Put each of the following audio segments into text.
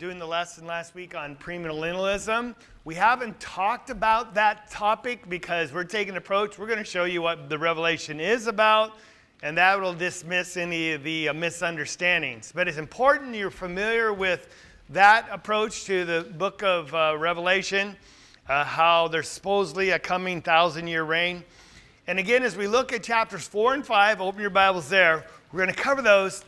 doing the lesson last week on premillennialism. We haven't talked about that topic because we're taking an approach. We're going to show you what the Revelation is about, and that will dismiss any of the misunderstandings. But it's important you're familiar with that approach to the book of Revelation, how there's supposedly a coming 1,000-year reign. And again, as we look at chapters 4 and 5, open your Bibles there, we're going to cover those.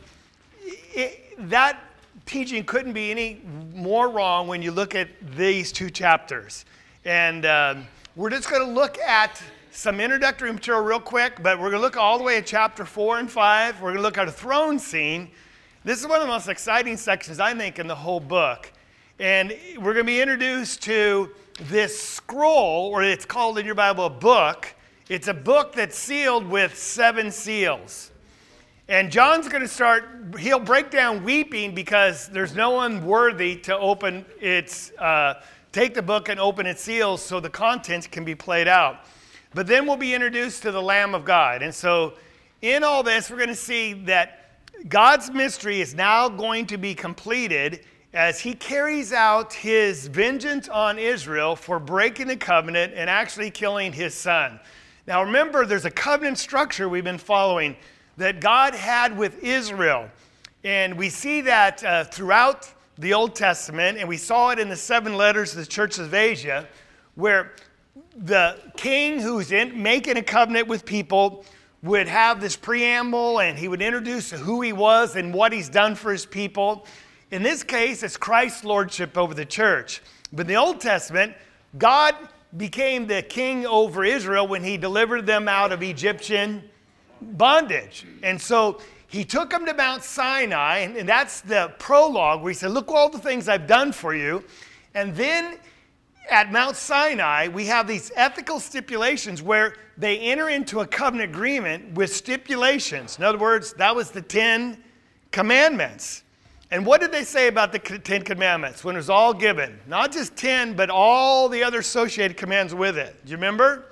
That teaching couldn't be any more wrong when you look at these two chapters. And we're just going to look at some introductory material real quick, but we're going to look all the way at chapter 4 and 5. We're going to look at a throne scene. This is one of the most exciting sections, I think, in the whole book. And we're going to be introduced to this scroll, or it's called in your Bible a book. It's a book that's sealed with 7 seals. And John's going to start, he'll break down weeping because there's no one worthy to open its, take the book and open its seals so the contents can be played out. But then we'll be introduced to the Lamb of God. And so in all this, we're going to see that God's mystery is now going to be completed as he carries out his vengeance on Israel for breaking the covenant and actually killing his son. Now remember, there's a covenant structure we've been following that God had with Israel. And we see that throughout the Old Testament, and we saw it in the 7 letters to the churches of Asia, where the king who's making a covenant with people would have this preamble, and he would introduce who he was and what he's done for his people. In this case, it's Christ's lordship over the church. But in the Old Testament, God became the king over Israel when he delivered them out of Egyptian bondage. And so he took them to Mount Sinai, and that's the prologue where he said, look all the things I've done for you. And then at Mount Sinai, we have these ethical stipulations where they enter into a covenant agreement with stipulations. In other words, that was the 10 commandments. And what did they say about the 10 commandments when it was all given? Not just 10, but all the other associated commands with it. Do you remember?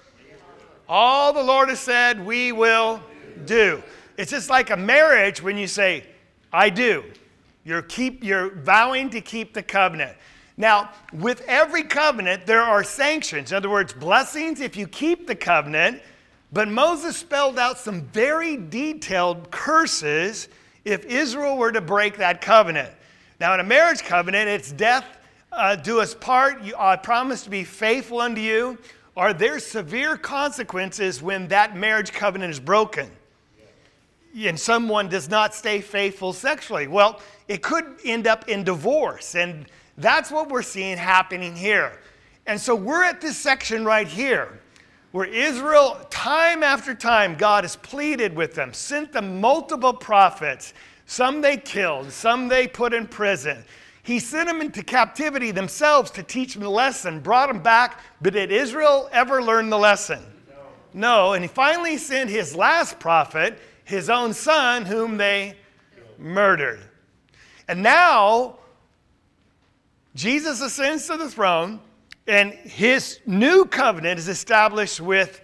All the Lord has said, we will do. It's just like a marriage when you say, I do. You're vowing to keep the covenant. Now, with every covenant, there are sanctions. In other words, blessings if you keep the covenant. But Moses spelled out some very detailed curses if Israel were to break that covenant. Now, in a marriage covenant, it's death do us part. I promise to be faithful unto you. Are there severe consequences when that marriage covenant is broken? And someone does not stay faithful sexually? Well, it could end up in divorce. And that's what we're seeing happening here. And so we're at this section right here where Israel, time after time, God has pleaded with them, sent them multiple prophets. Some they killed, some they put in prison. He sent them into captivity themselves to teach them the lesson, brought them back. But did Israel ever learn the lesson? No. And he finally sent his last prophet, his own son, whom they murdered. And now Jesus ascends to the throne, and his new covenant is established with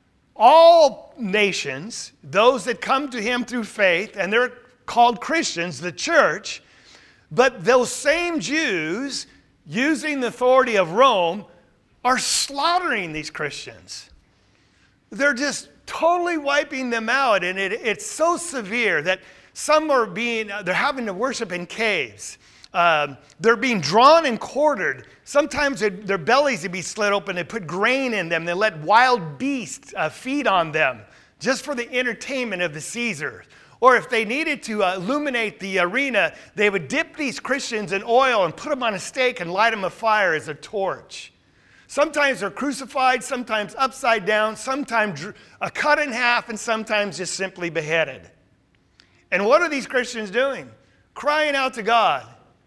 all nations, those that come to him through faith, and they're called Christians, the church. But those same Jews, using the authority of Rome, are slaughtering these Christians. They're just totally wiping them out, and it's so severe that some they're having to worship in caves. They're being drawn and quartered. Sometimes their bellies would be slit open. They put grain in them. They let wild beasts feed on them just for the entertainment of the Caesars. Or if they needed to illuminate the arena, they would dip these Christians in oil and put them on a stake and light them afire as a torch. Sometimes they're crucified, sometimes upside down, sometimes cut in half, and sometimes just simply beheaded. And what are these Christians doing? Crying out to God.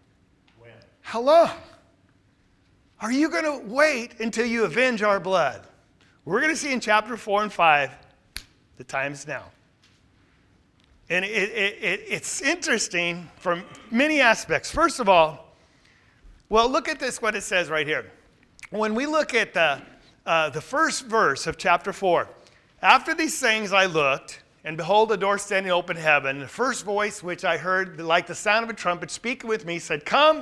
Hello? Are you going to wait until you avenge our blood? We're going to see in chapter 4 and 5, the time is now. And it's interesting from many aspects. First of all, well, look at this, what it says right here. When we look at the first verse of chapter 4, after these things I looked, and behold, the door standing open in heaven. The first voice which I heard, like the sound of a trumpet, speaking with me, said, come.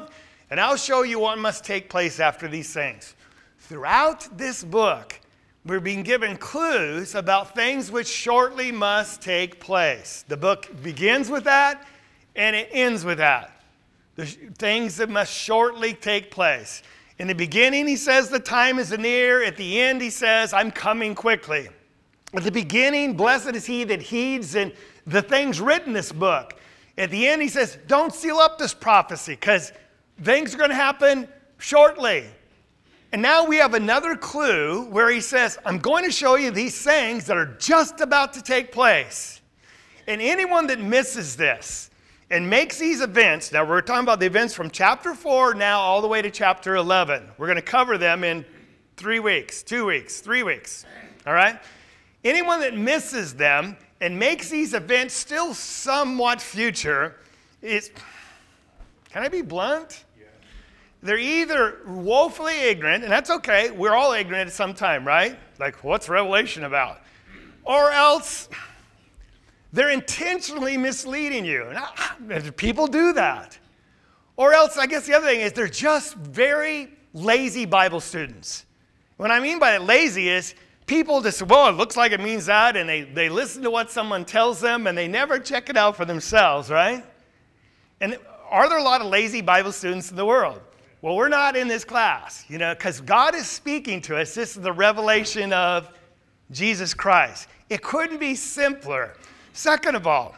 And I'll show you what must take place after these things. Throughout this book, we're being given clues about things which shortly must take place. The book begins with that, and it ends with that. The things that must shortly take place. In the beginning, he says the time is near. At the end, he says, I'm coming quickly. At the beginning, blessed is he that heeds and the things written in this book. At the end, he says, don't seal up this prophecy because things are going to happen shortly. And now we have another clue where he says, I'm going to show you these things that are just about to take place. And anyone that misses this and makes these events, now we're talking about the events from chapter 4 now all the way to chapter 11. We're going to cover them in 3 weeks, 2 weeks, 3 weeks. All right? Anyone that misses them and makes these events still somewhat future is, can I be blunt? They're either woefully ignorant, and that's okay. We're all ignorant at some time, right? Like, what's Revelation about? Or else they're intentionally misleading you. People do that. Or else, I guess the other thing is they're just very lazy Bible students. What I mean by lazy is people just, well, it looks like it means that, and they listen to what someone tells them, and they never check it out for themselves, right? And are there a lot of lazy Bible students in the world? Well, we're not in this class, because God is speaking to us. This is the revelation of Jesus Christ. It couldn't be simpler. Second of all,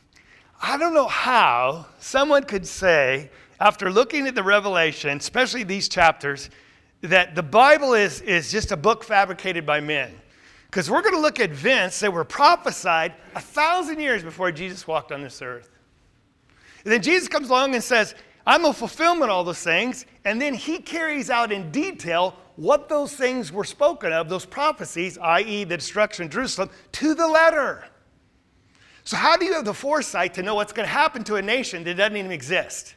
I don't know how someone could say, after looking at the Revelation, especially these chapters, that the Bible is just a book fabricated by men. Because we're going to look at events that were prophesied 1,000 years before Jesus walked on this earth. And then Jesus comes along and says, I'm the fulfillment of all those things. And then he carries out in detail what those things were spoken of, those prophecies, i.e. the destruction of Jerusalem, to the letter. So how do you have the foresight to know what's going to happen to a nation that doesn't even exist?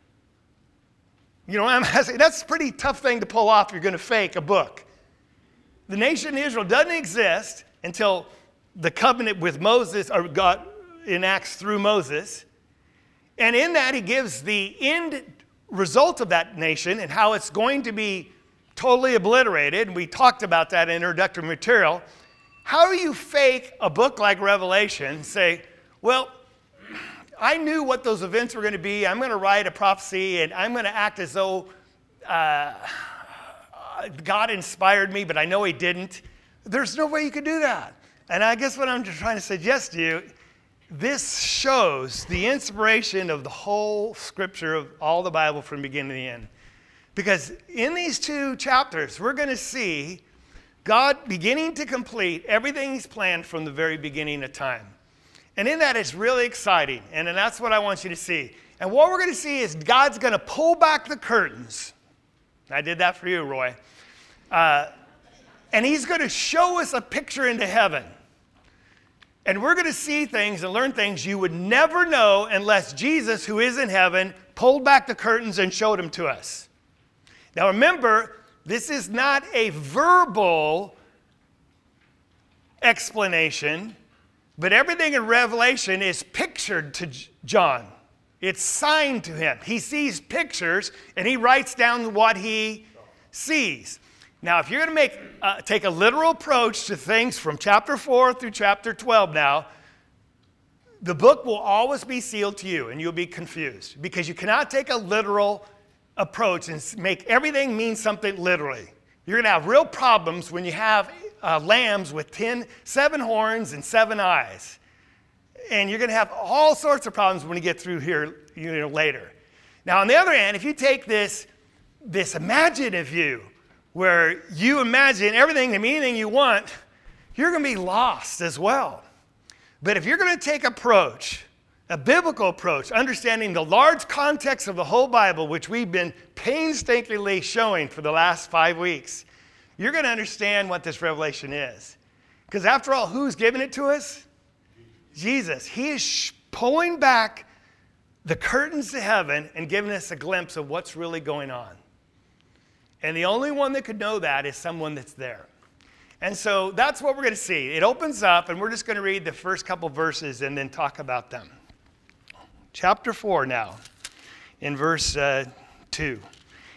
You know what I'm asking? That's a pretty tough thing to pull off if you're going to fake a book. The nation of Israel doesn't exist until the covenant with Moses, or God enacts through Moses. And in that, he gives the end result of that nation and how it's going to be totally obliterated. And we talked about that in introductory material. How do you fake a book like Revelation and say, well, I knew what those events were going to be. I'm going to write a prophecy, and I'm going to act as though God inspired me, but I know he didn't. There's no way you could do that. And I guess what I'm just trying to suggest to you, this shows the inspiration of the whole scripture of all the Bible from beginning to the end. Because in these 2 chapters, we're going to see God beginning to complete everything he's planned from the very beginning of time. And in that, it's really exciting. And that's what I want you to see. And what we're going to see is God's going to pull back the curtains. I did that for you, Roy. And he's going to show us a picture into heaven. And we're going to see things and learn things you would never know unless Jesus, who is in heaven, pulled back the curtains and showed them to us. Now remember, this is not a verbal explanation, but everything in Revelation is pictured to John. It's signed to him. He sees pictures, and he writes down what he sees. Now, if you're going to take a literal approach to things from chapter 4 through chapter 12 now, the book will always be sealed to you, and you'll be confused. Because you cannot take a literal approach and make everything mean something literally. You're going to have real problems when you have lambs with 7 horns and 7 eyes. And you're going to have all sorts of problems when you get through here later. Now, on the other hand, if you take this imaginative view, where you imagine everything and anything you want, you're going to be lost as well. But if you're going to take a biblical approach, understanding the large context of the whole Bible, which we've been painstakingly showing for the last 5 weeks, you're going to understand what this revelation is. Because after all, who's giving it to us? Jesus. He is pulling back the curtains to heaven and giving us a glimpse of what's really going on. And the only one that could know that is someone that's there. And so that's what we're going to see. It opens up, and we're just going to read the first couple verses and then talk about them. Chapter 4 now, in verse 2.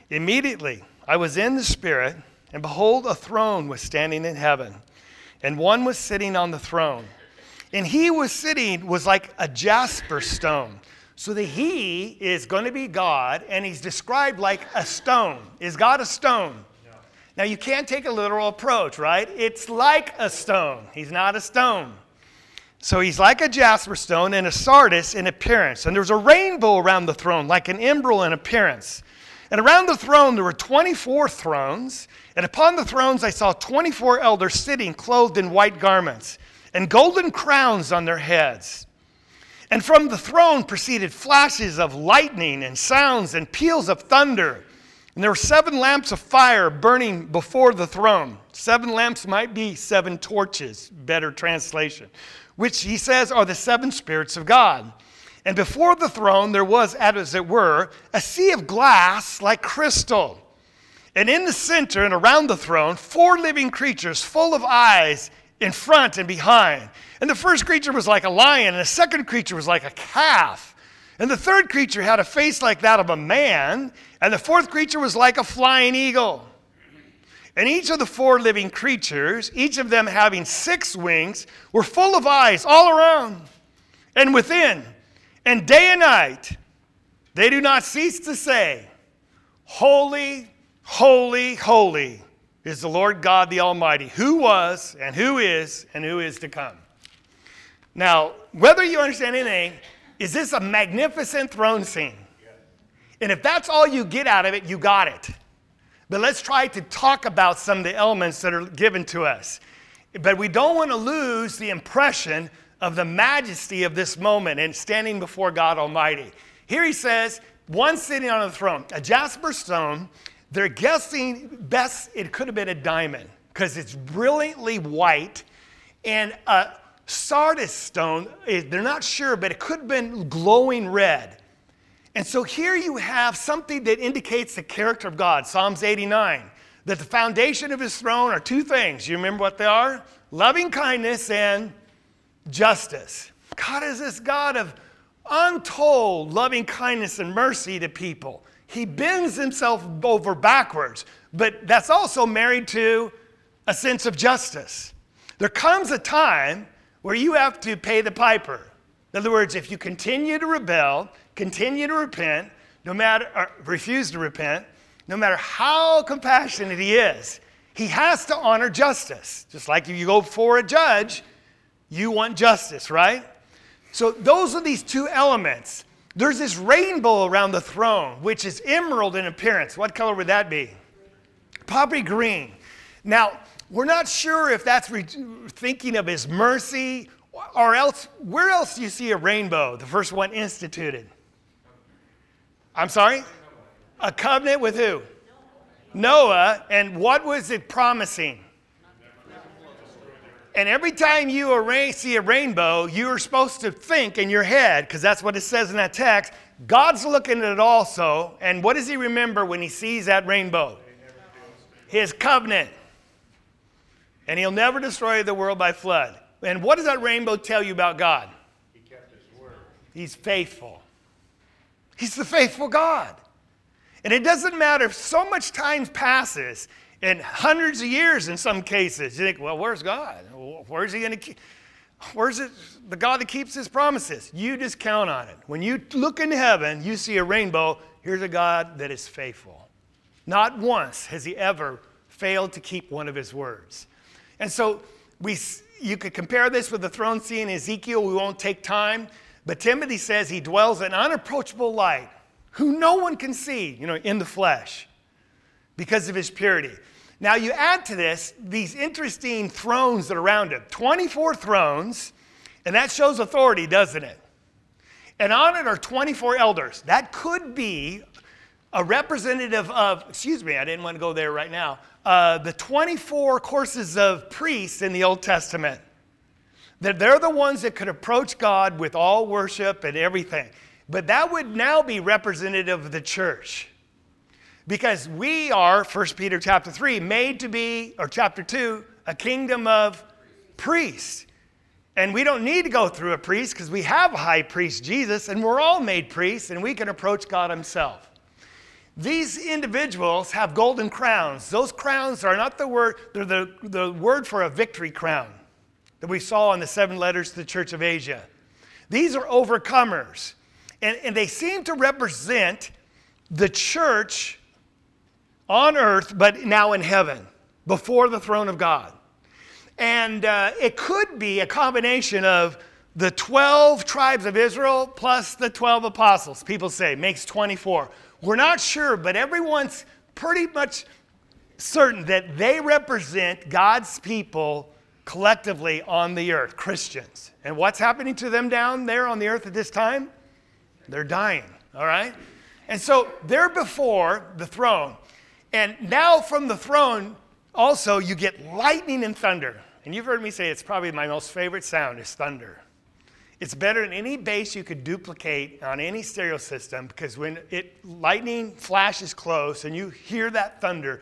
Immediately I was in the Spirit, and behold, a throne was standing in heaven, and one was sitting on the throne. And he was sitting was like a jasper stone. So the he is going to be God, and he's described like a stone. Is God a stone? No. Now you can't take a literal approach, right? It's like a stone. He's not a stone. So he's like a jasper stone and a sardis in appearance. And there's a rainbow around the throne, like an emerald in appearance. And around the throne there were 24 thrones. And upon the thrones I saw 24 elders sitting, clothed in white garments, and golden crowns on their heads. And from the throne proceeded flashes of lightning and sounds and peals of thunder. And there were 7 lamps of fire burning before the throne. 7 lamps might be 7 torches, better translation, which he says are the 7 spirits of God. And before the throne there was, as it were, a sea of glass like crystal. And in the center and around the throne, 4 living creatures full of eyes in front and behind. And the first creature was like a lion, and the second creature was like a calf. And the third creature had a face like that of a man, and the fourth creature was like a flying eagle. And each of the 4 living creatures, each of them having 6 wings, were full of eyes all around and within. And day and night, they do not cease to say, Holy, holy, holy is the Lord God the Almighty, who was and who is to come. Now, whether you understand anything, is this a magnificent throne scene? And if that's all you get out of it, you got it. But let's try to talk about some of the elements that are given to us. But we don't want to lose the impression of the majesty of this moment and standing before God Almighty. Here he says, one sitting on the throne, a jasper stone. They're guessing best it could have been a diamond because it's brilliantly white. And a sardis stone, they're not sure, but it could have been glowing red. And so here you have something that indicates the character of God. Psalms 89, that the foundation of his throne are 2 things. You remember what they are? Loving kindness and justice. God is this God of untold loving kindness and mercy to people. He bends himself over backwards, but that's also married to a sense of justice. There comes a time where you have to pay the piper. In other words, if you continue to rebel, continue to repent, or refuse to repent, no matter how compassionate he is, he has to honor justice. Just like if you go before a judge, you want justice, right? So those are these 2 elements. There's this rainbow around the throne, which is emerald in appearance. What color would that be? Probably green. Now, we're not sure if that's thinking of his mercy or else. Where else do you see a rainbow? The first one instituted. I'm sorry? A covenant with who? Noah. And what was it promising? And every time you see a rainbow, you're supposed to think in your head, because that's what it says in that text, God's looking at it also. And what does he remember when he sees that rainbow? His covenant. And he'll never destroy the world by flood. And what does that rainbow tell you about God? He kept his word. He's faithful. He's the faithful God. And it doesn't matter if so much time passes, and hundreds of years in some cases. You think, well, where's God? Where's he going to keep? Where's it the God that keeps his promises? You just count on it. When you look into heaven, you see a rainbow. Here's a God that is faithful. Not once has he ever failed to keep one of his words. And so you could compare this with the throne scene in Ezekiel. We won't take time. But Timothy says he dwells in unapproachable light, who no one can see, in the flesh, because of his purity. Now you add to this these interesting thrones that are around him. 24 thrones, and that shows authority, doesn't it? And on it are 24 elders. That could be a representative of, I didn't want to go there right now, the 24 courses of priests in the Old Testament. That they're the ones that could approach God with all worship and everything. But that would now be representative of the church. Because we are, 1 Peter chapter 3, made to be, or chapter 2, a kingdom of priests. And we don't need to go through a priest because we have a high priest, Jesus, and we're all made priests, and we can approach God himself. These individuals have golden crowns. Those crowns are not the word, they're the word for a victory crown that we saw in the 7 letters to the Church of Asia. These are overcomers. And they seem to represent the church on earth, but now in heaven, before the throne of God. And it could be a combination of the 12 tribes of Israel plus the 12 apostles. People say makes 24. We're not sure, but everyone's pretty much certain that they represent God's people collectively on the earth, Christians. And what's happening to them down there on the earth at this time? They're dying, all right? And so they're before the throne. And now from the throne, also, you get lightning and thunder. And you've heard me say it's probably my most favorite sound is thunder. It's better than any bass you could duplicate on any stereo system, because when lightning flashes close and you hear that thunder,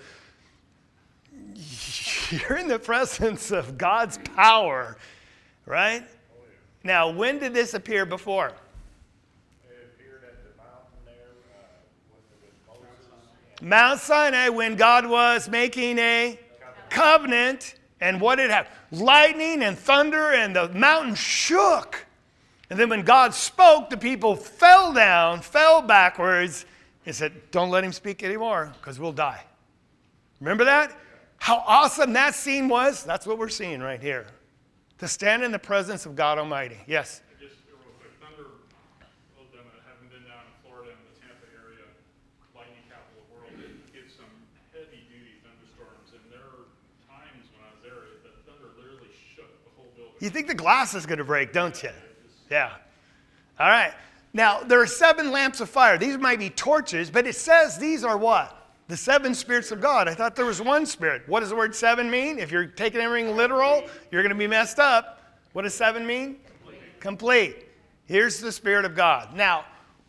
you're in the presence of God's power, right? Now, when did this appear before? It appeared at the mountain there with Moses. Mount Sinai, when God was making a covenant. And what did happen? Lightning and thunder, and the mountain shook. And then when God spoke, the people fell down, fell backwards, and said, don't let him speak anymore, because we'll die. Remember that? How awesome that scene was? That's what we're seeing right here. To stand in the presence of God Almighty. Yes? Just real quick, thunder, having been down in Florida in the Tampa area, lightning capital of the world, it gets some heavy-duty thunderstorms, and there are times when I was there, the thunder literally shook the whole building. You think the glass is going to break, don't you? Yeah. All right. Now, there are 7 lamps of fire. These might be torches, but it says these are what? The 7 spirits of God. I thought there was one spirit. What does the word 7 mean? If you're taking everything literal, you're going to be messed up. What does 7 mean? Complete. Here's the Spirit of God. Now,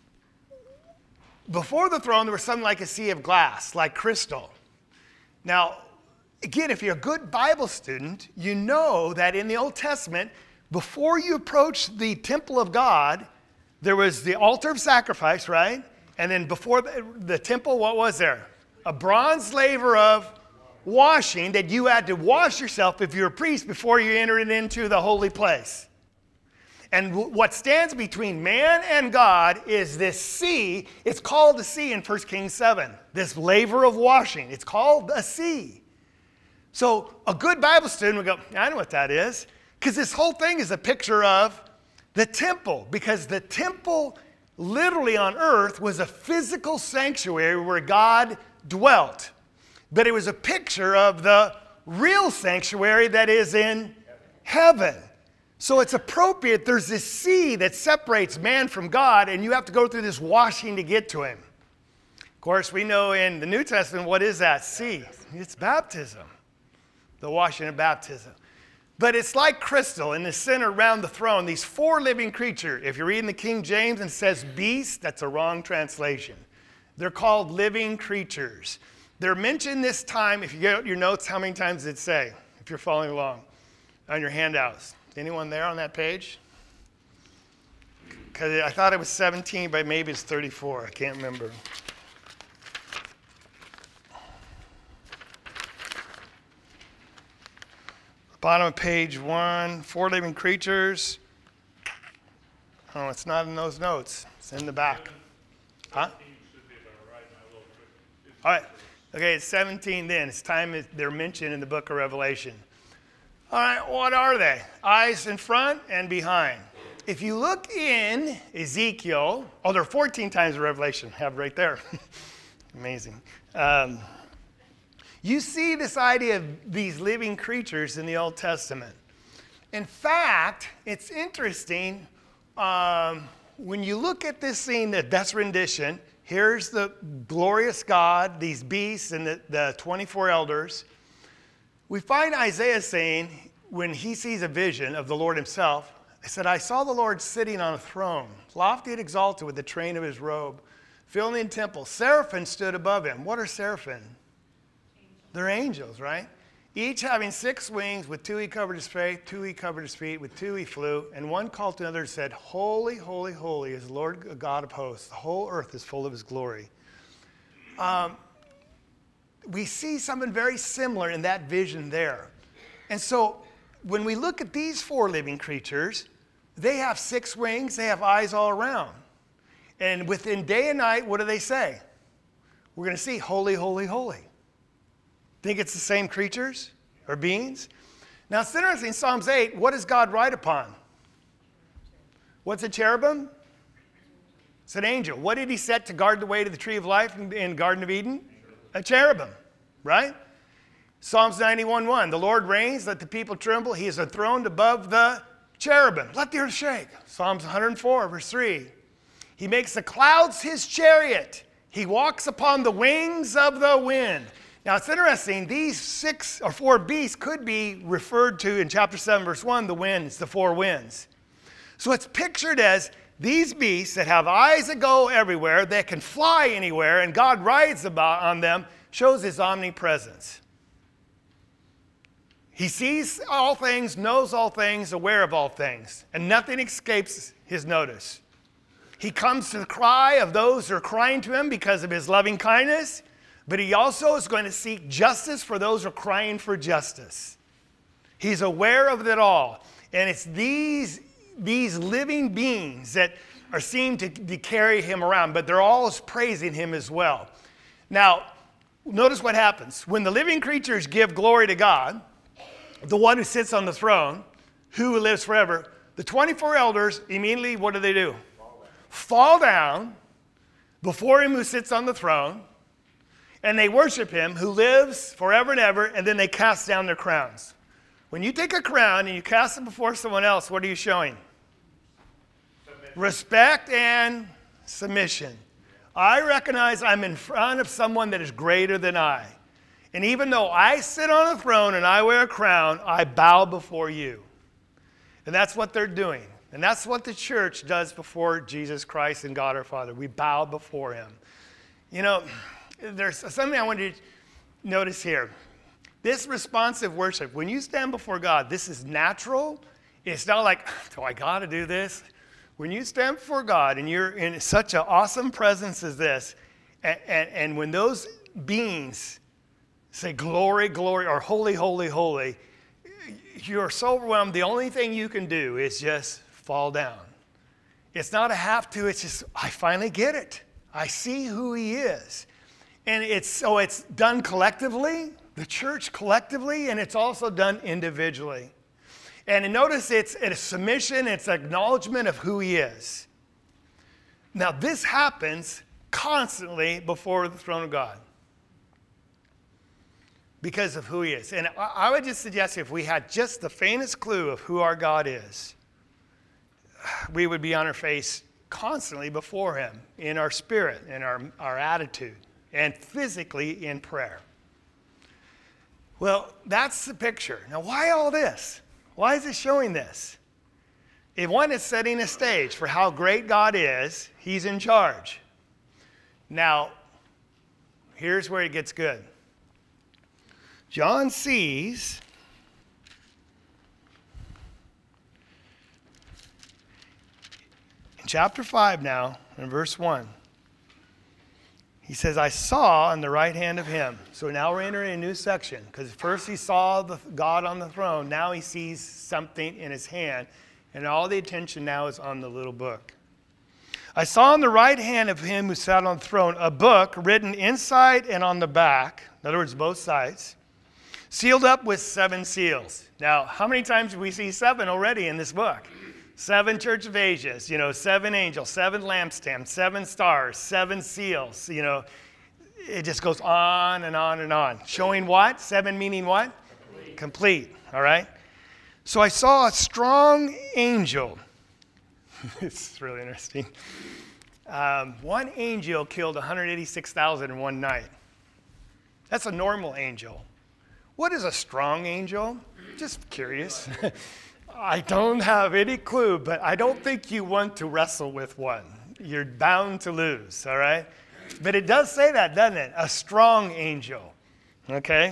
before the throne, there was something like a sea of glass, like crystal. Now, again, if you're a good Bible student, you know that in the Old Testament, before you approach the temple of God, there was the altar of sacrifice, right? And then before the temple, what was there? A bronze laver of washing that you had to wash yourself if you're a priest before you entered into the holy place. And what stands between man and God is this sea. It's called a sea in 1 Kings 7. This laver of washing. It's called a sea. So a good Bible student would go, I know what that is. Because this whole thing is a picture of the temple. Because the temple literally on earth was a physical sanctuary where God dwelt. But it was a picture of the real sanctuary that is in heaven. So it's appropriate. There's this sea that separates man from God, and you have to go through this washing to get to him. Of course, we know in the New Testament, what is that sea? It's baptism. The washing of baptism. But it's like crystal in the center around the throne, these 4 living creatures. If you're reading the King James and it says beast, that's a wrong translation. They're called living creatures. They're mentioned this time. If you get your notes, how many times did it say? If you're following along on your handouts. Anyone there on that page? Because I thought it was 17, but maybe it's 34. I can't remember. Bottom of page 1, 4 living creatures. Oh, it's not in those notes. It's in the back. Huh? All right. Okay, it's 17 then. It's time they're mentioned in the book of Revelation. All right, what are they? Eyes in front and behind. If you look in Ezekiel, there are 14 times in Revelation. I have right there. Amazing. You see this idea of these living creatures in the Old Testament. In fact, it's interesting. When you look at this scene, that's rendition. Here's the glorious God, these beasts, and the 24 elders. We find Isaiah saying, when he sees a vision of the Lord himself, he said, I saw the Lord sitting on a throne, lofty and exalted with the train of his robe, filling the temple. Seraphim stood above him. What are seraphim? They're angels, right? Each having 6 wings, with 2 he covered his face, 2 he covered his feet, with 2 he flew, and one called to another and said, Holy, holy, holy is the Lord God of hosts. The whole earth is full of his glory. we see something very similar in that vision there. And so when we look at these 4 living creatures, they have 6 wings, they have eyes all around. And within day and night, what do they say? We're going to see holy, holy, holy. Think it's the same creatures or beings? Now it's interesting, Psalms 8, what does God ride upon? What's a cherubim? It's an angel. What did he set to guard the way to the tree of life in Garden of Eden? A cherubim, right? Psalms 91:1, the Lord reigns, let the people tremble. He is enthroned above the cherubim. Let the earth shake. Psalms 104, verse 3. He makes the clouds his chariot. He walks upon the wings of the wind. Now it's interesting, these 6 or 4 beasts could be referred to in chapter 7, verse 1, the winds, the 4 winds. So it's pictured as these beasts that have eyes that go everywhere, that can fly anywhere, and God rides on them, shows his omnipresence. He sees all things, knows all things, aware of all things, and nothing escapes his notice. He comes to the cry of those who are crying to him because of his loving kindness, but he also is going to seek justice for those who are crying for justice. He's aware of it all. And it's these living beings that seem to carry him around, but they're all praising him as well. Now, notice what happens. When the living creatures give glory to God, the one who sits on the throne, who lives forever, the 24 elders immediately, what do? Fall down before him who sits on the throne, and they worship him who lives forever and ever, and then they cast down their crowns. When you take a crown and you cast it before someone else, what are you showing? Respect and submission. I recognize I'm in front of someone that is greater than I. And even though I sit on a throne and I wear a crown, I bow before you. And that's what they're doing. And that's what the church does before Jesus Christ and God our Father. We bow before him. You know, there's something I want you to notice here. This responsive worship, when you stand before God, this is natural. It's not like, do I got to do this? When you stand before God and you're in such an awesome presence as this, and when those beings say glory, glory, or holy, holy, holy, you're so overwhelmed, the only thing you can do is just fall down. It's not a have to, it's just, I finally get it. I see who he is. And it's done collectively, the church collectively, and it's also done individually. And notice it's a submission, it's acknowledgement of who he is. Now this happens constantly before the throne of God because of who he is. And I would just suggest if we had just the faintest clue of who our God is, we would be on our face constantly before him in our spirit, in our attitude, and physically in prayer. Well, that's the picture. Now, why all this? Why is it showing this? If one is setting a stage for how great God is, he's in charge. Now, here's where it gets good. John sees in chapter 5 now, in verse 1, he says, I saw on the right hand of him. So now we're entering a new section, because first he saw God on the throne. Now he sees something in his hand, and all the attention now is on the little book. I saw on the right hand of him who sat on the throne a book written inside and on the back, in other words, both sides, sealed up with 7 seals. Now, how many times do we see 7 already in this book? 7 church of Asias, 7 angels, 7 lampstands, 7 stars, 7 seals, it just goes on and on and on. Showing what? 7 meaning what? Complete, all right? So I saw a strong angel. It's really interesting. One angel killed 186,000 in one night. That's a normal angel. What is a strong angel? Just curious. I don't have any clue, but I don't think you want to wrestle with one. You're bound to lose, all right? But it does say that, doesn't it? A strong angel, okay?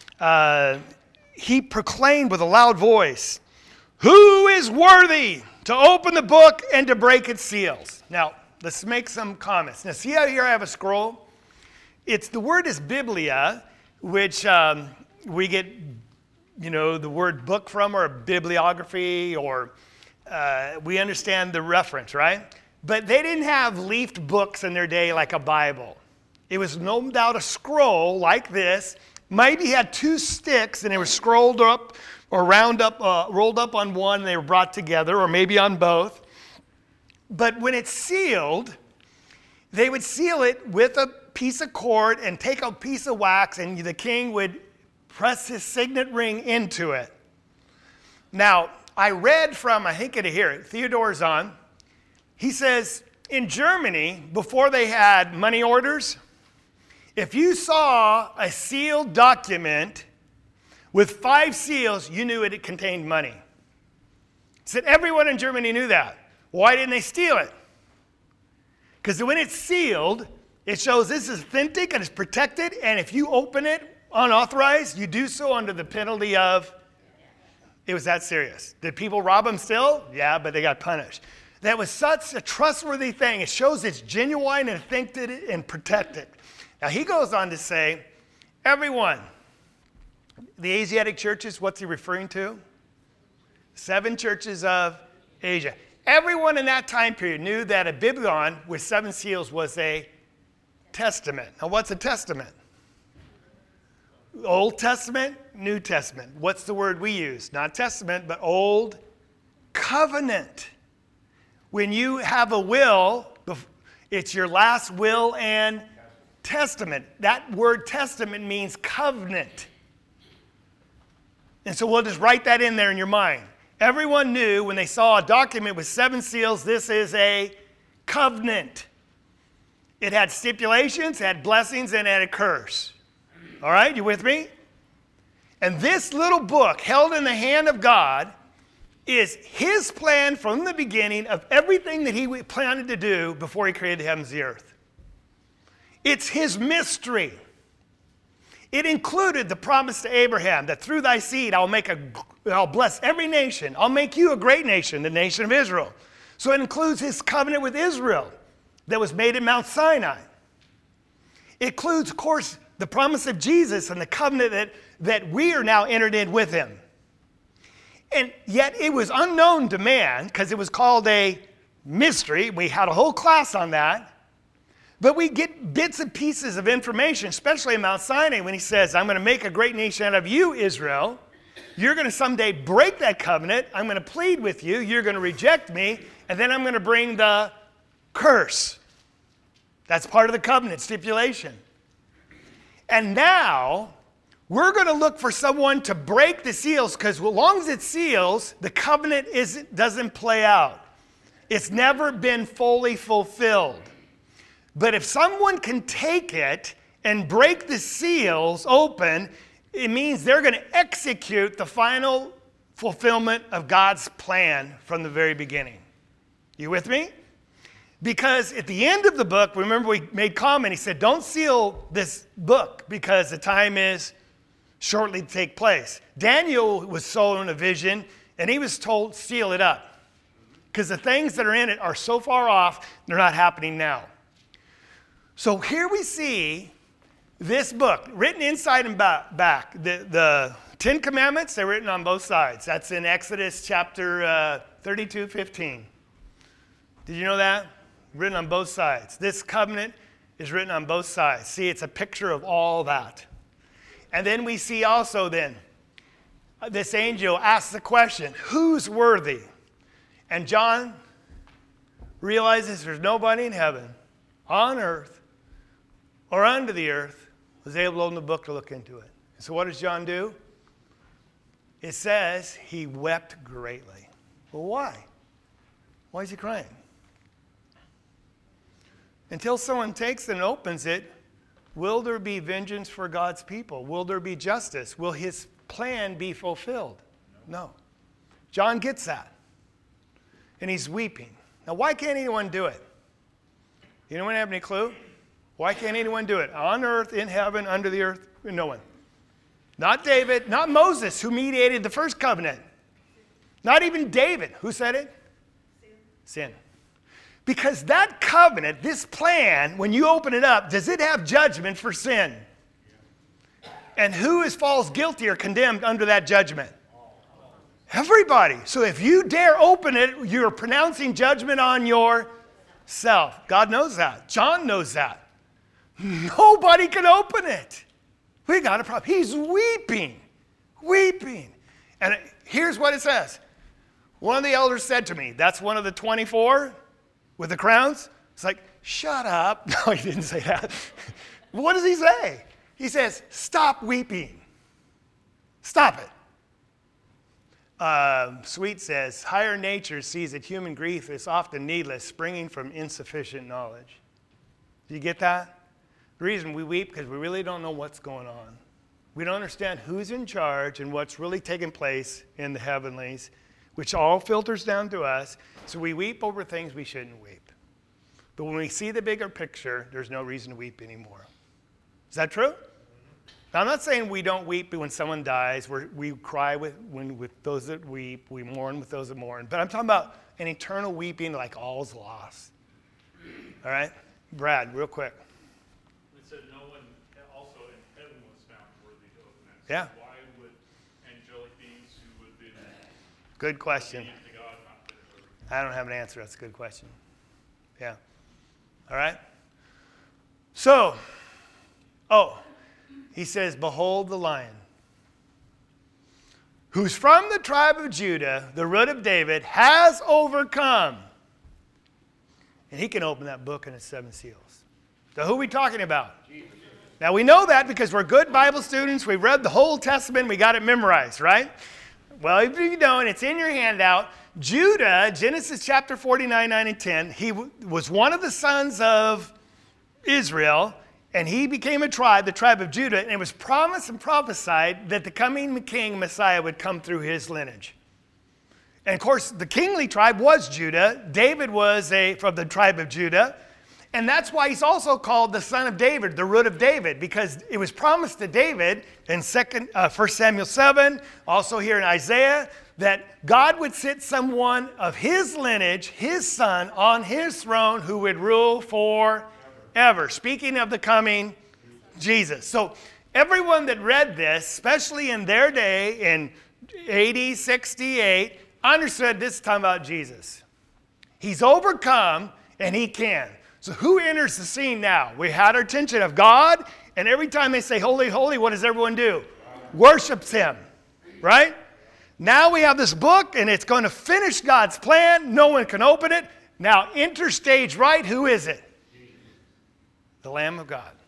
He proclaimed with a loud voice, who is worthy to open the book and to break its seals? Now, let's make some comments. Now, see how here I have a scroll? the word is biblia, which we get, the word book from, or bibliography, or we understand the reference, right? But they didn't have leafed books in their day like a Bible. It was no doubt a scroll like this. Maybe had two sticks, and they were scrolled up or rolled up on one, and they were brought together, or maybe on both. But when it's sealed, they would seal it with a piece of cord and take a piece of wax, and the king would press his signet ring into it. Now, I read from, I think you hear it, Theodor Zahn. He says, in Germany, before they had money orders, if you saw a sealed document with 5 seals, you knew it contained money. He said everyone in Germany knew that. Why didn't they steal it? Because when it's sealed, it shows this is authentic and it's protected, and if you open it unauthorized, you do so under the penalty of, it was that serious. Did people rob them still? Yeah, but they got punished. That was such a trustworthy thing. It shows it's genuine and authentic and protected. Now, he goes on to say, everyone, the Asiatic churches, what's he referring to? 7 churches of Asia. Everyone in that time period knew that a biblion with 7 seals was a testament. Now, what's a testament? Old Testament, New Testament. What's the word we use? Not testament, but old covenant. When you have a will, it's your last will and testament. That word testament means covenant. And so we'll just write that in there in your mind. Everyone knew when they saw a document with 7 seals, this is a covenant. It had stipulations, it had blessings, and it had a curse. All right, you with me? And this little book held in the hand of God is his plan from the beginning of everything that he planned to do before he created the heavens and the earth. It's his mystery. It included the promise to Abraham that through thy seed I'll bless every nation. I'll make you a great nation, the nation of Israel. So it includes his covenant with Israel that was made in Mount Sinai. It includes, of course, the promise of Jesus and the covenant that we are now entered in with him. And yet it was unknown to man because it was called a mystery. We had a whole class on that. But we get bits and pieces of information, especially in Mount Sinai when he says, I'm going to make a great nation out of you, Israel. You're going to someday break that covenant. I'm going to plead with you. You're going to reject me. And then I'm going to bring the curse. That's part of the covenant stipulation. And now we're going to look for someone to break the seals, because as long as it seals, the covenant doesn't play out. It's never been fully fulfilled. But if someone can take it and break the seals open, it means they're going to execute the final fulfillment of God's plan from the very beginning. You with me? Because at the end of the book, remember we made comment, he said, don't seal this book because the time is shortly to take place. Daniel was shown a vision, and he was told, seal it up. Because the things that are in it are so far off, they're not happening now. So here we see this book written inside and back. The 10 Commandments, they're written on both sides. That's in Exodus chapter 32:15. Did you know that? Written on both sides. This covenant is written on both sides. See, it's a picture of all that. And then we see also then, this angel asks the question, who's worthy? And John realizes there's nobody in heaven, on earth, or under the earth, was able to open the book to look into it. So what does John do? It says he wept greatly. Well, why? Why is he crying? Until someone takes it and opens it, will there be vengeance for God's people? Will there be justice? Will his plan be fulfilled? No. John gets that. And he's weeping. Now, why can't anyone do it? Anyone have any clue? Why can't anyone do it? On earth, in heaven, under the earth, no one. Not David, not Moses, who mediated the first covenant. Not even David. Who said it? Sin. Because that covenant, this plan, when you open it up, does it have judgment for sin? And who falls guilty or condemned under that judgment? Everybody. So if you dare open it, you're pronouncing judgment on yourself. God knows that. John knows that. Nobody can open it. We got a problem. He's weeping. Weeping. And here's what it says. One of the elders said to me, that's one of the 24 with the crowns. It's like, shut up. No, he didn't say that. What does he say? He says, stop weeping. Stop it. Sweet says, higher nature sees that human grief is often needless, springing from insufficient knowledge. Do you get that? The reason we weep because we really don't know what's going on. We don't understand who's in charge and what's really taking place in the heavenlies, which all filters down to us. So we weep over things we shouldn't weep. But when we see the bigger picture, there's no reason to weep anymore. Is that true? Now, I'm not saying we don't weep when someone dies. We cry with those that weep. We mourn with those that mourn. But I'm talking about an eternal weeping like all's lost. All right? Brad, real quick. It said no one also in heaven was found worthy to open that. So Yeah. why would angelic beings who would be Good question. obedient to God not fit over? I don't have an answer. That's a good question. Yeah. All right? So, he says, behold the Lion, who's from the tribe of Judah, the root of David, has overcome. And he can open that book and its 7 seals. So who are we talking about? Jesus. Now we know that because we're good Bible students. We've read the whole Testament. We got it memorized, right? Well, if you don't, it's in your handout. Judah, Genesis chapter 49, 9, and 10, he was one of the sons of Israel, and he became a tribe, the tribe of Judah, and it was promised and prophesied that the coming king, Messiah, would come through his lineage. And of course, the kingly tribe was Judah. David was from the tribe of Judah. And that's why he's also called the son of David, the root of David, because it was promised to David in 1 Samuel 7, also here in Isaiah, that God would sit someone of his lineage, his son, on his throne who would rule forever. Speaking of the coming Jesus. So everyone that read this, especially in their day in AD 68, understood this is talking about Jesus. He's overcome and he can. So who enters the scene now? We had our attention of God, and every time they say, holy, holy, what does everyone do? Worships him, right? Now we have this book, and it's going to finish God's plan. No one can open it. Now, enter stage right. Who is it? The Lamb of God.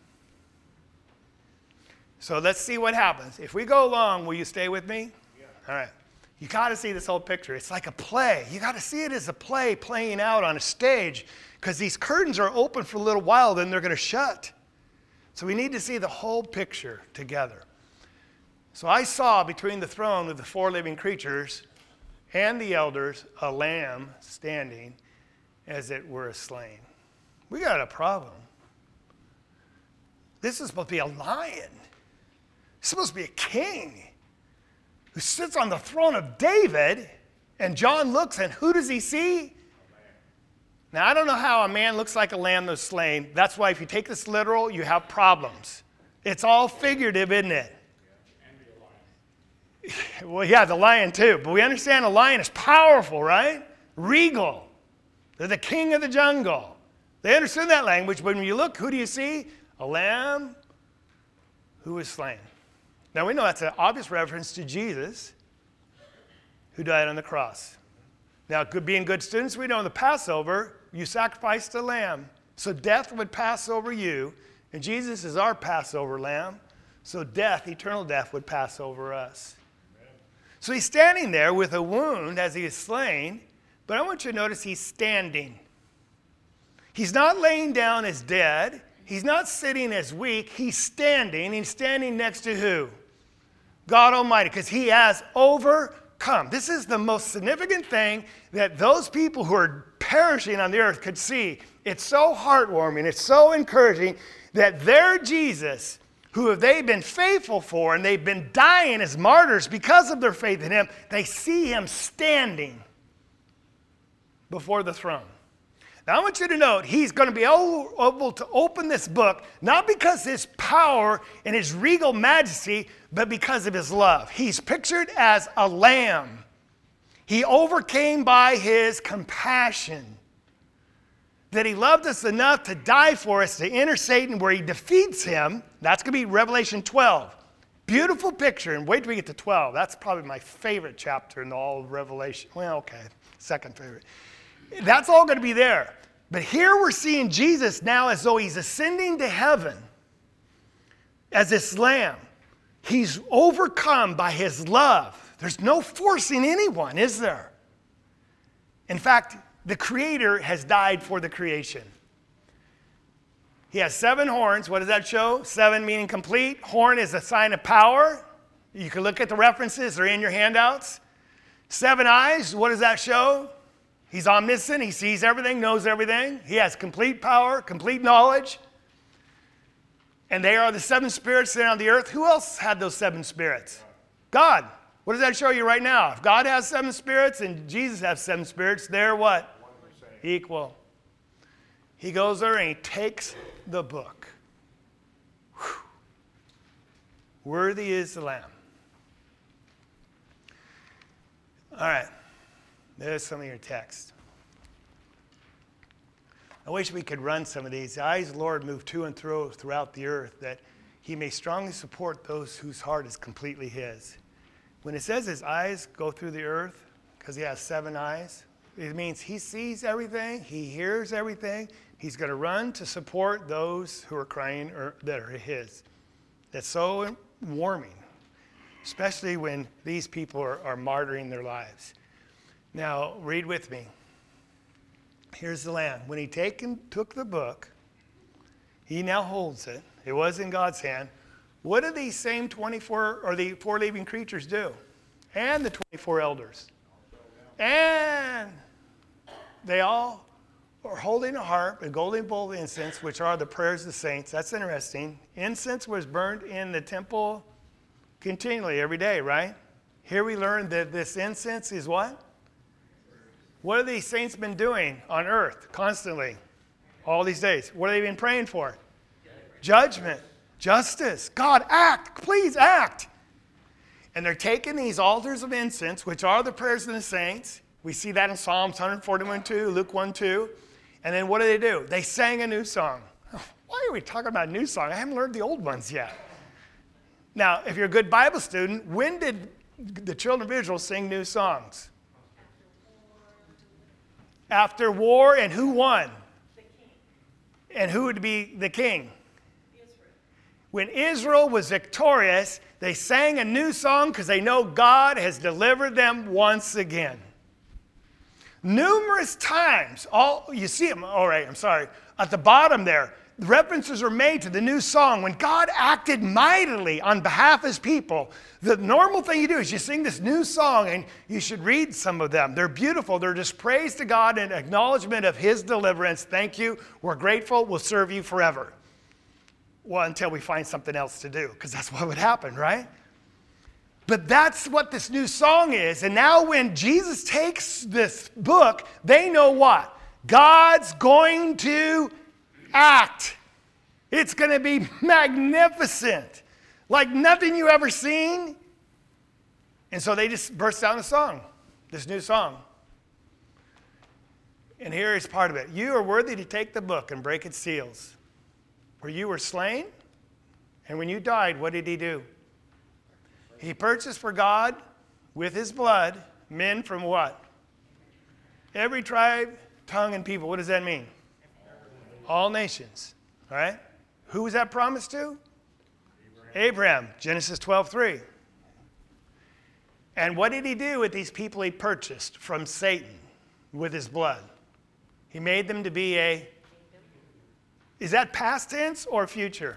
So let's see what happens. If we go along, will you stay with me? Yeah. All right. You got to see this whole picture. It's like a play. You got to see it as a play playing out on a stage, because these curtains are open for a little while, then they're going to shut. So we need to see the whole picture together. So I saw between the throne of the 4 living creatures and the elders a lamb standing as it were slain. We got a problem. This is supposed to be a lion. It's supposed to be a king who sits on the throne of David. And John looks, and who does he see? Now, I don't know how a man looks like a lamb that's slain. That's why if you take this literal, you have problems. It's all figurative, isn't it? Well, yeah, the lion too. But we understand a lion is powerful, right? Regal. They're the king of the jungle. They understood that language. But when you look, who do you see? A lamb who was slain. Now, we know that's an obvious reference to Jesus who died on the cross. Now, being good students, we know in the Passover, you sacrificed a lamb. So death would pass over you. And Jesus is our Passover lamb. So death, eternal death, would pass over us. Amen. So he's standing there with a wound as he is slain. But I want you to notice he's standing. He's not laying down as dead. He's not sitting as weak. He's standing. He's standing next to who? God Almighty, because he has overcome. This is the most significant thing that those people who are perishing on the earth could see. It's so heartwarming. It's so encouraging that their Jesus, who have they been faithful for, and they've been dying as martyrs because of their faith in him, they see him standing before the throne. Now I want you to note, he's going to be able to open this book, not because of his power and his regal majesty, but because of his love. He's pictured as a lamb. He overcame by his compassion. That he loved us enough to die for us, to enter Satan where he defeats him. That's going to be Revelation 12. Beautiful picture. And wait till we get to 12. That's probably my favorite chapter in all of Revelation. Well, okay, second favorite. That's all going to be there. But here we're seeing Jesus now as though he's ascending to heaven as this lamb. He's overcome by his love. There's no forcing anyone, is there? In fact, the Creator has died for the creation. He has 7 horns. What does that show? 7 meaning complete. Horn is a sign of power. You can look at the references. They're in your handouts. 7 eyes. What does that show? He's omniscient. He sees everything, knows everything. He has complete power, complete knowledge. And they are the 7 spirits that are on the earth. Who else had those 7 spirits? God. What does that show you right now? If God has 7 spirits and Jesus has 7 spirits, they're what? Equal. He goes there and he takes the book. Whew. Worthy is the Lamb. All right. There's some of your text. I wish we could run some of these. The eyes of the Lord move to and fro throughout the earth, that he may strongly support those whose heart is completely his. When it says his eyes go through the earth, because he has 7 eyes, it means he sees everything, he hears everything. He's going to run to support those who are crying or that are his. That's so warming, especially when these people are martyring their lives. Now, read with me. Here's the Lamb. When he took the book, he now holds it. It was in God's hand. What do these same 24 or the 4 living creatures do? And the 24 elders. And they all are holding a harp, a golden bowl of incense, which are the prayers of the saints. That's interesting. Incense was burned in the temple continually every day, right? Here we learn that this incense is what? What have these saints been doing on earth constantly all these days? What have they been praying for? Judgment, justice. God, act. Please act. And they're taking these altars of incense, which are the prayers of the saints. We see that in Psalms 141:2, Luke 1:2. And then what do? They sang a new song. Why are we talking about a new song? I haven't learned the old ones yet. Now, if you're a good Bible student, when did the children of Israel sing new songs? After war, and who won? The king. And who would be the king? Israel. When Israel was victorious, they sang a new song because they know God has delivered them once again. Numerous times, you see them, all right, I'm sorry, at the bottom there, the references are made to the new song. When God acted mightily on behalf of his people, the normal thing you do is you sing this new song, and you should read some of them. They're beautiful. They're just praise to God and acknowledgement of his deliverance. Thank you. We're grateful. We'll serve you forever. Well, until we find something else to do, because that's what would happen, right? But that's what this new song is. And now when Jesus takes this book, they know what? God's going to act. It's going to be magnificent, like nothing you ever seen. And so they just burst out in a song, this new song. And here is part of it. You are worthy to take the book and break its seals. For you were slain, and when you died, what did he do? He purchased for God with his blood men from what? Every tribe, tongue, and people. What does that mean? All nations. All right? Who was that promised to? Abraham. Genesis 12:3. And what did he do with these people he purchased from Satan with his blood? He made them to be a... Is that past tense or future?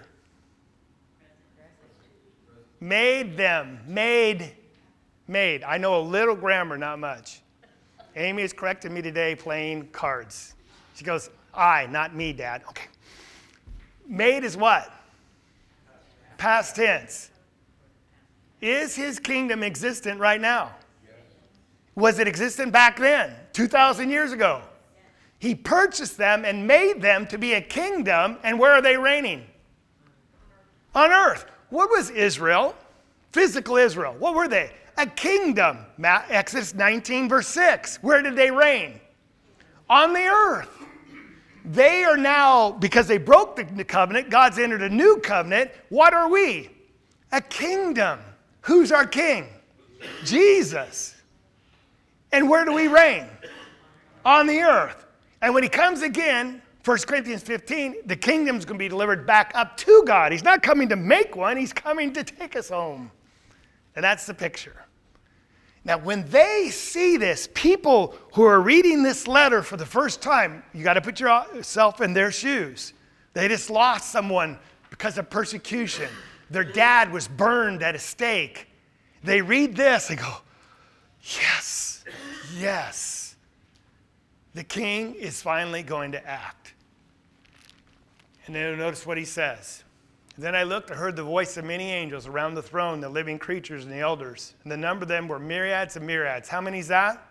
Made them. Made. I know a little grammar, not much. Amy has corrected me today playing cards. She goes, I, not me, Dad. Okay. Made is what? Past tense. Is his kingdom existent right now? Was it existent back then, 2,000 years ago? He purchased them and made them to be a kingdom. And where are they reigning? On earth. What was Israel? Physical Israel. What were they? A kingdom. Exodus 19, verse 6. Where did they reign? On the earth. They are now, because they broke the covenant, God's entered a new covenant. What are we? A kingdom. Who's our king? Jesus. And where do we reign? On the earth. And when he comes again, 1 Corinthians 15, the kingdom's going to be delivered back up to God. He's not coming to make one. He's coming to take us home. And that's the picture. Now, when they see this, people who are reading this letter for the first time, you got to put yourself in their shoes. They just lost someone because of persecution. Their dad was burned at a stake. They read this and go, yes, yes. The king is finally going to act. And then notice what he says. Then I looked and heard the voice of many angels around the throne, the living creatures and the elders. And the number of them were myriads and myriads. How many is that?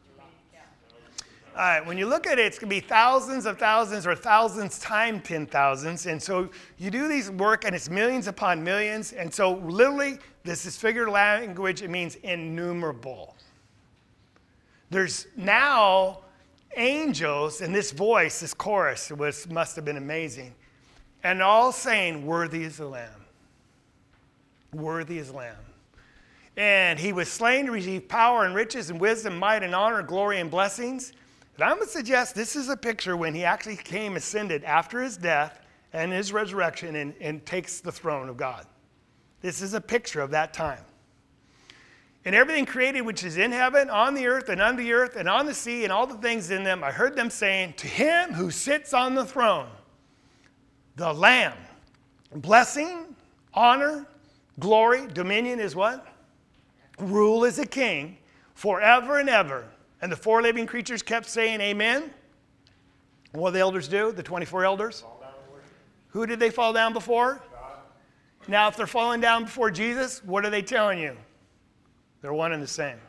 All right, when you look at it, it's going to be thousands of thousands or thousands times 10,000s. And so you do these work and it's millions upon millions. And so literally, this is figurative language. It means innumerable. There's now angels in this voice, this chorus, must have been amazing. And all saying, worthy is the Lamb. Worthy is the Lamb. And he was slain to receive power and riches and wisdom, might and honor, glory and blessings. And I'm going to suggest this is a picture when he actually came ascended after his death and his resurrection and takes the throne of God. This is a picture of that time. And everything created which is in heaven, on the earth, and under the earth, and on the sea, and all the things in them, I heard them saying, to him who sits on the throne, the Lamb, blessing, honor, glory, dominion is what? Rule as a king, forever and ever. And the four living creatures kept saying, amen. And what did the elders do? The 24 elders? Who did they fall down before? God. Now, if they're falling down before Jesus, what are they telling you? They're one and the same.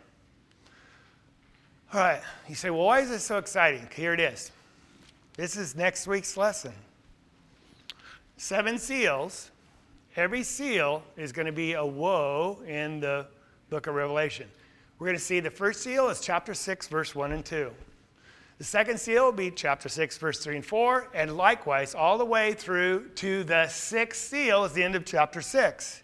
All right. You say, well, why is this so exciting? Here it is. This is next week's lesson. 7 seals. Every seal is going to be a woe in the book of Revelation. We're going to see the first seal is chapter 6, verse 1 and 2. The second seal will be chapter 6, verse 3 and 4. And likewise, all the way through to the 6th seal is the end of chapter 6.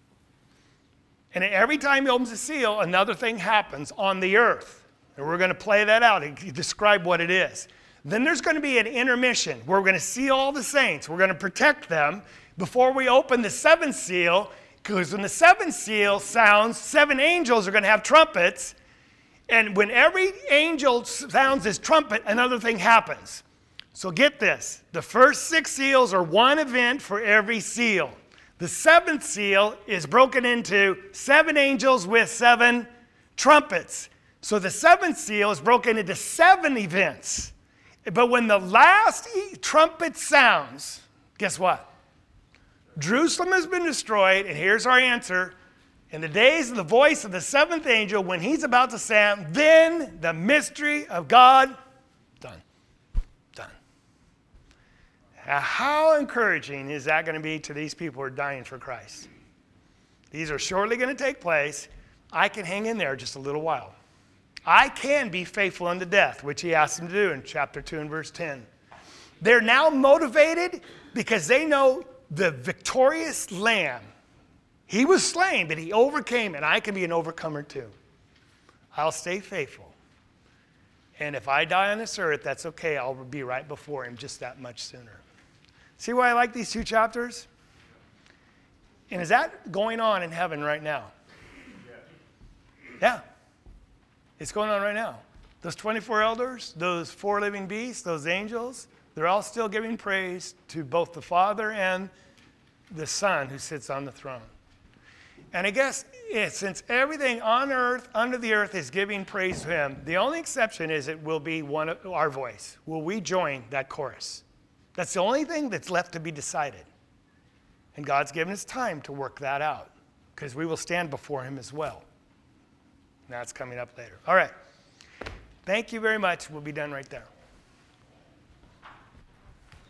And every time he opens a seal, another thing happens on the earth. And we're going to play that out and describe what it is. Then there's going to be an intermission where we're going to seal all the saints. We're going to protect them before we open the 7th seal, because when the 7th seal sounds, 7 angels are going to have trumpets. And when every angel sounds his trumpet, another thing happens. So get this. The first 6 seals are one event for every seal. The 7th seal is broken into 7 angels with 7 trumpets. So the 7th seal is broken into 7 events. But when the last trumpet sounds, guess what? Jerusalem has been destroyed, and here's our answer. In the days of the voice of the 7th angel, when he's about to sound, then the mystery of God, done. Done. Now, how encouraging is that going to be to these people who are dying for Christ? These are shortly going to take place. I can hang in there just a little while. I can be faithful unto death, which he asked them to do in chapter 2 and verse 10. They're now motivated because they know the victorious Lamb. He was slain, but he overcame, and I can be an overcomer too. I'll stay faithful. And if I die on this earth, that's okay. I'll be right before him just that much sooner. See why I like these 2 chapters? And is that going on in heaven right now? Yeah. It's going on right now. Those 24 elders, those 4 living beasts, those angels, they're all still giving praise to both the Father and the Son who sits on the throne. And I guess since everything on earth, under the earth, is giving praise to him, the only exception is it will be one of our voice. Will we join that chorus? That's the only thing that's left to be decided. And God's given us time to work that out because we will stand before him as well. That's coming up later. All right. Thank you very much. We'll be done right there.